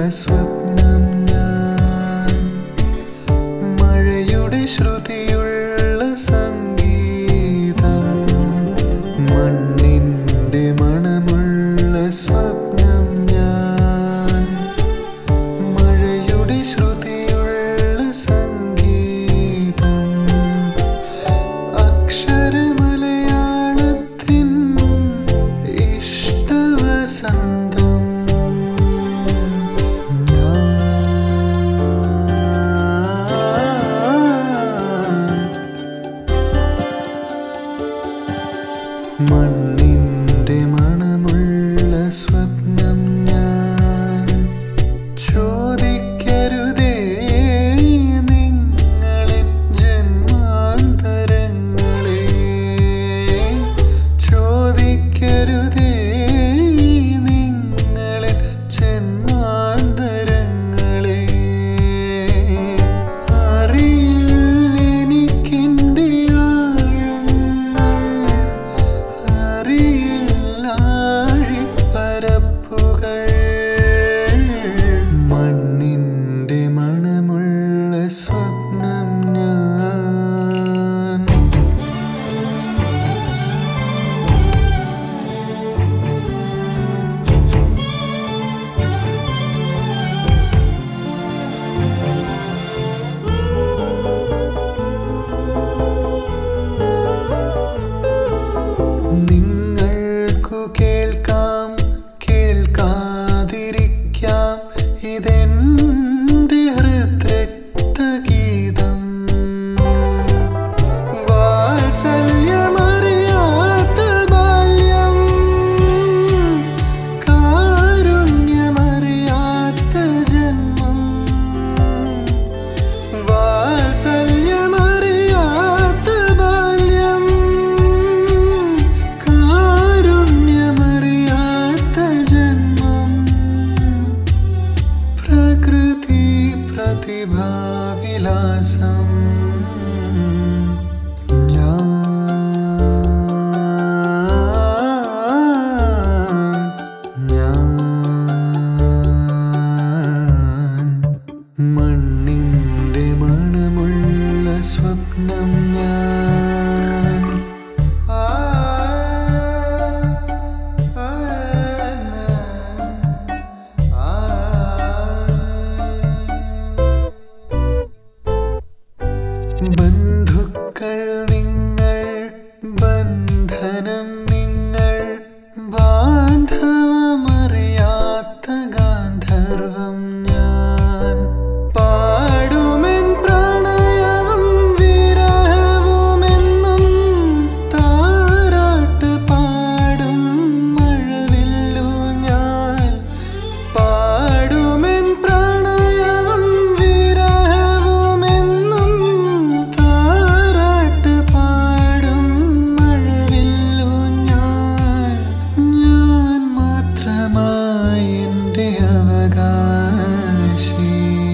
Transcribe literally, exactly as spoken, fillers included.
സ്വപ്നം ഞാൻ മഴയുടെ ശ്രുതിയുള്ള സംഗീതം മണ്ണിൻ്റെ മണമുള്ള സ്വപ്നം ഞാൻ മഴയുടെ ശ്രുതിയുള്ള സംഗീതം അക്ഷരമലയാളത്തിൻ ഇഷ്ടവസന്തം മണ്ണിൻ്റെ മണമുള്ള സ്വപ്നം ഞാൻ ചോദിക്കരുതേ നിങ്ങളെ ജന്മാന്തരങ്ങളെ ചോദിക്കരുതേ നിങ്ങളെ ജന്മാന്തരങ്ങളെ അറിയില്ലെനിക്കെൻ്റെ പരപ്പുകൾ മണ്ണിൻ്റെ മണമുള്ള സ്വപ്നം ഞാൻ നിങ്ങൾക്കു കേൾക്കാം കേൾക്കാതിരിക്കാം ഇതെൻ്റെ ഹൃദ്രക്തഗീതം വാത്സല്യമറിയാത്ത ബാല്യം കാരുണ്യമറിയാത്ത ജന്മം വാത്സല്യമറിയാത്ത ബാല്യം കാരുണ്യമറിയാത്ത ജന്മം പ്രകൃതി പ്രതിഭാവിലാസം മണ്ണിൻ്റെ മണമുള്ള സ്വപ്നം ഞാൻ ആ ബന്ധുക്കൾ നിങ്ങൾ ബന്ധനം നിങ്ങൾ ബാന്ധവമറിയാത്ത ഗാന്ധർവം ഞാൻ പാടുമെൻ പ്രണയവും വിരഹവുമെന്നും താരാട്ട് പാടും മഴവില്ലു ഞാൻ പാടുമെൻ പ്രണയവും വിരഹവുമെന്നും താരാട്ട് പാടും മഴവില്ലു ഞാൻ ഞാൻ മാത്രമായി എൻ്റെ അവകാശി